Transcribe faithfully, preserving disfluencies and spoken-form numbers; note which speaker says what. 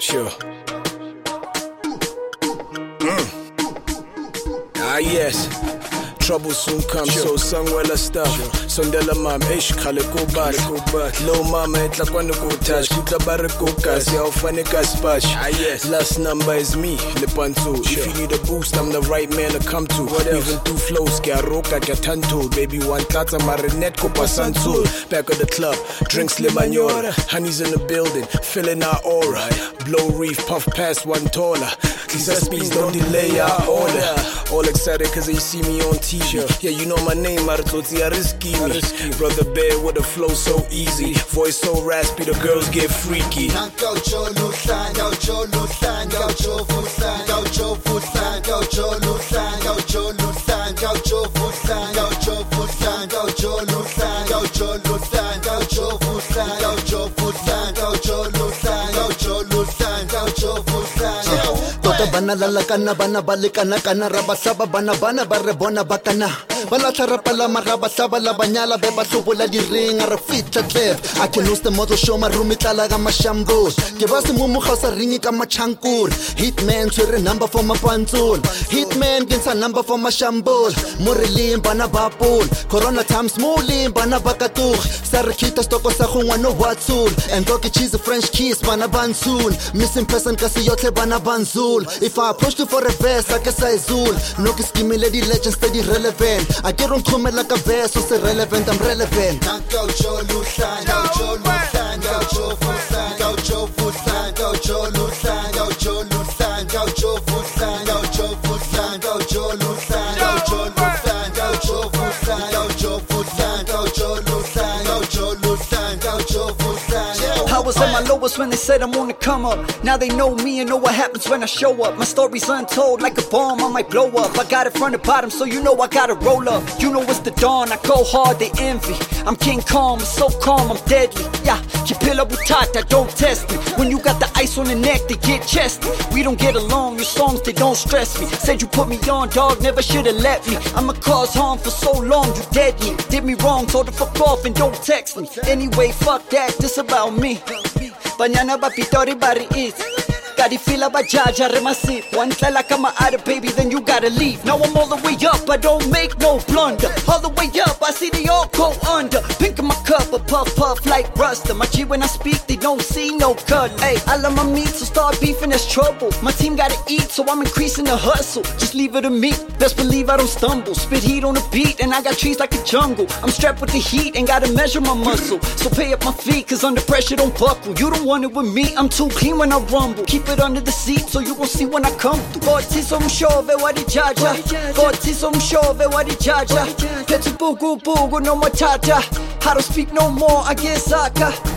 Speaker 1: Sure. Mm. Ah, yes. Trouble soon comes, sure. So sangwela stuff. Sure. Sondela mam, ish khale ko bat. Low mama etla kwano ko touch. Kutla bare ko kasi au fane kaspash. Ah yes. Last number is me, Lepanto. Sure. If you need a boost, I'm the right man to come to. What else? Even through flows, kya roka kya tanto. Baby one tata marinet ko pasanto. Back of the club, drinks limanora. Honey's in the building, filling our aura. Blow reef, puff past one taller. These speeds don't delay our order. All excited cause they see me on T V. Sure. Yeah, you know my name, Maratoti Ariski. Brother Bear with a flow so easy. Voice so raspy, the girls get freaky.
Speaker 2: Gaucho Lusan, Gaucho Lusan, Gaucho Fusan, Gaucho Fusan, Gaucho Lusan, Gaucho Lusan, Gaucho Fusan, Gaucho Fusan, Gaucho Lusan, Gaucho Lusan, Gaucho Fusan, Gaucho Fusan, Gaucho Lusan, Gaucho Lusan, Gaucho Fusan. Tota bana lalakana bana balikana kana rabasaba bana bana barebona bakana bala tarapala marabasaba la banyala beba subula di ring ara fitla clip I can use the model show marumi talaga mashambos ke basi mumu khasa ringi ka machankur hitman tsere number for mapantul hitman ginsa number for mashambos murilim bana bapul corona times mulim bana bakatur sarkita stoko sa khungwa no watsul and doki cheese french kiss bana bansul missing person kasi yotle bana banzul. If I approach you for a verse, I guess I zul. No kiss give me lady legend steady relevant. I get on come like a verse, so it's relevant, I'm relevant. Gaucho Lusan, Gaucho Lusan, Gaucho Fusan, Gaucho Fusan, Gaucho Lusan, Gaucho Lusan, Gaucho Fusan, Gaucho Fusan, Gaucho Lusan, Gaucho Lusan, Gaucho Fusan, Gaucho Fusan, Gaucho Lusan, Gaucho Lusan, Gaucho Fusan.
Speaker 3: I was at my lowest when they said I'm on the come up. Now they know me and know what happens when I show up. My story's untold, like a bomb, I might blow up. I got it from the bottom, so you know I gotta roll up. You know it's the dawn, I go hard, they envy. I'm King Kong, I'm so calm, I'm deadly. Yeah, Kipila Butata, don't test me. When you got the ice on the neck, they get chesty. We don't get along, your songs, they don't stress me. Said you put me on, dog, never should've let me. I'ma cause harm for so long, you dead me. Did me wrong, told her fuck off and don't text me. Anyway, fuck that, this about me. Banyana ba pitori bari is Gadi fila ba jaja remasi One tala kama ada baby then you gotta leave. Now I'm all the way up, I don't make no blunder. All the way up, I see they all go under. Pink in my cup, a puff puff like Ruster. My G when I speak, they don't see no cut. Hey, I love my meat, so start beefing, that's trouble. My team gotta eat, so I'm increasing the hustle. Just leave it to me, best believe I don't stumble. Spit heat on the beat, and I got trees like a jungle. I'm strapped with the heat, and gotta measure my muscle. So pay up my feet, cause under pressure don't buckle. You don't want it with me, I'm too clean when I rumble. Keep it under the seat, so you gon' see when I come through. Fortiso mshove wadi jaja, Fortiso mshove wadi jaja. Petsu bugu bugu no matata. I don't speak no more, I get saka.